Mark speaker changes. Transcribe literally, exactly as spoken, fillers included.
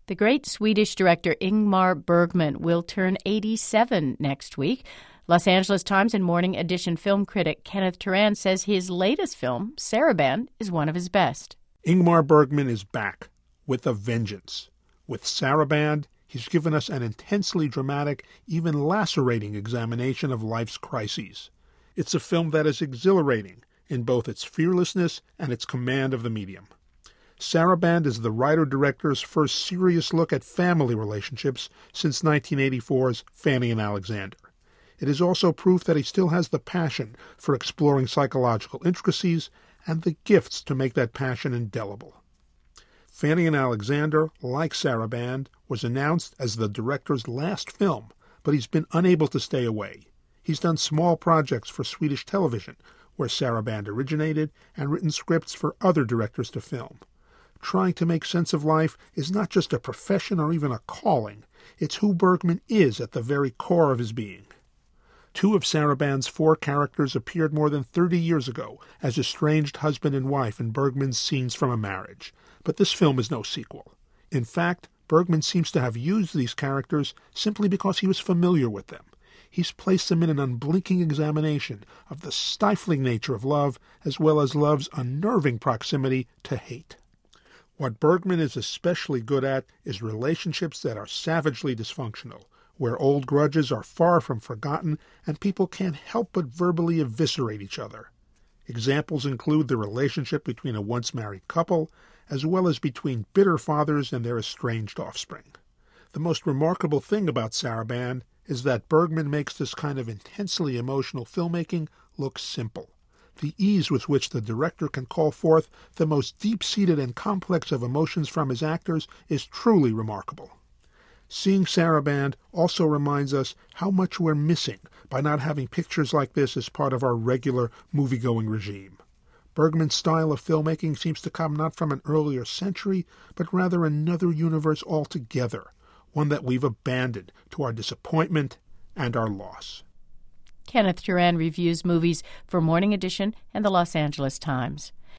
Speaker 1: The great Swedish director Ingmar Bergman will turn eighty-seven next week. Los Angeles Times and Morning Edition film critic Kenneth Turan says his latest film, Saraband, is one of his best.
Speaker 2: Ingmar Bergman is back with a vengeance. With Saraband, he's given us an intensely dramatic, even lacerating examination of life's crises. It's a film that is exhilarating in both its fearlessness and its command of the medium. Saraband is the writer-director's first serious look at family relationships since nineteen eighty-four's Fanny and Alexander. It is also proof that he still has the passion for exploring psychological intricacies and the gifts to make that passion indelible. Fanny and Alexander, like Saraband, was announced as the director's last film, but he's been unable to stay away. He's done small projects for Swedish television, where Saraband originated, and written scripts for other directors to film. Trying to make sense of life is not just a profession or even a calling. It's who Bergman is at the very core of his being. Two of Saraband's four characters appeared more than thirty years ago as estranged husband and wife in Bergman's Scenes from a Marriage. But this film is no sequel. In fact, Bergman seems to have used these characters simply because he was familiar with them. He's placed them in an unblinking examination of the stifling nature of love, as well as love's unnerving proximity to hate. What Bergman is especially good at is relationships that are savagely dysfunctional, where old grudges are far from forgotten and people can't help but verbally eviscerate each other. Examples include the relationship between a once-married couple, as well as between bitter fathers and their estranged offspring. The most remarkable thing about Saraband is that Bergman makes this kind of intensely emotional filmmaking look simple. The ease with which the director can call forth the most deep-seated and complex of emotions from his actors is truly remarkable. Seeing Saraband also reminds us how much we're missing by not having pictures like this as part of our regular movie-going regime. Bergman's style of filmmaking seems to come not from an earlier century, but rather another universe altogether, one that we've abandoned to our disappointment and our loss.
Speaker 1: Kenneth Turan reviews movies for Morning Edition and the Los Angeles Times.